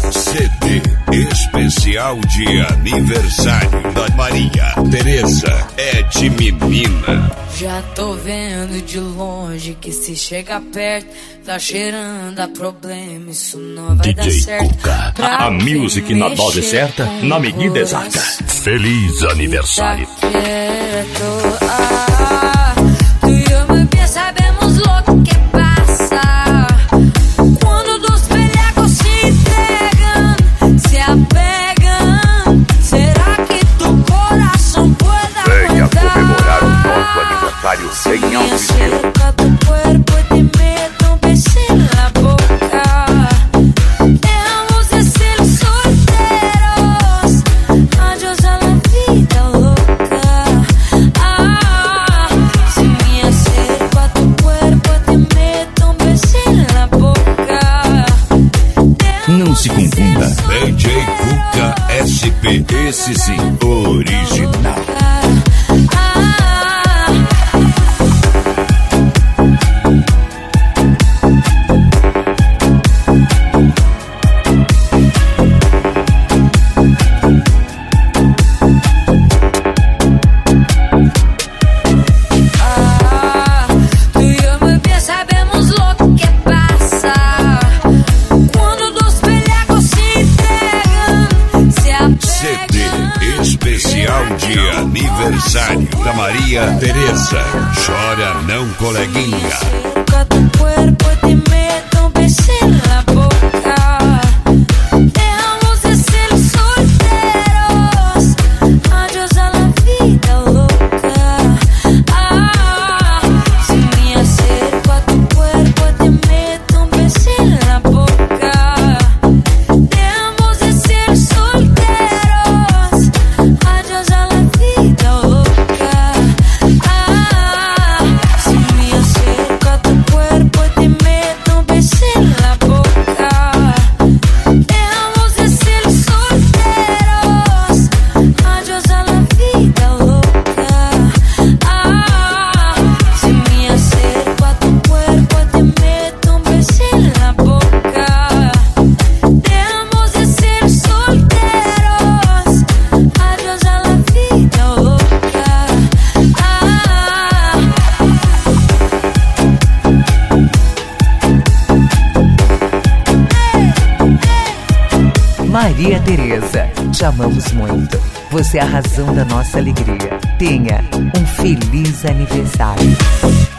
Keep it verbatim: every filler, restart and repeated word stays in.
C D especial de aniversário da Maria Tereza é de menina. Já tô vendo de longe que se chega perto tá cheirando a problema, isso não vai D J dar certo. Cuca, a music na dose certa, na medida exata. Feliz aniversário. Ah, tu e eu, meu bem, sabemos louco que passa quando dos pelhacos se entregam, se apegam. Será que tu coração pode aguentar? Venha comemorar o nosso aniversário sem altitude. Não se confunda. D J Cuca S P, esse sim, original. De aniversário da Maria Tereza. Chora não, coleguinha. Maria Tereza, te amamos muito. Você é a razão da nossa alegria. Tenha um feliz aniversário.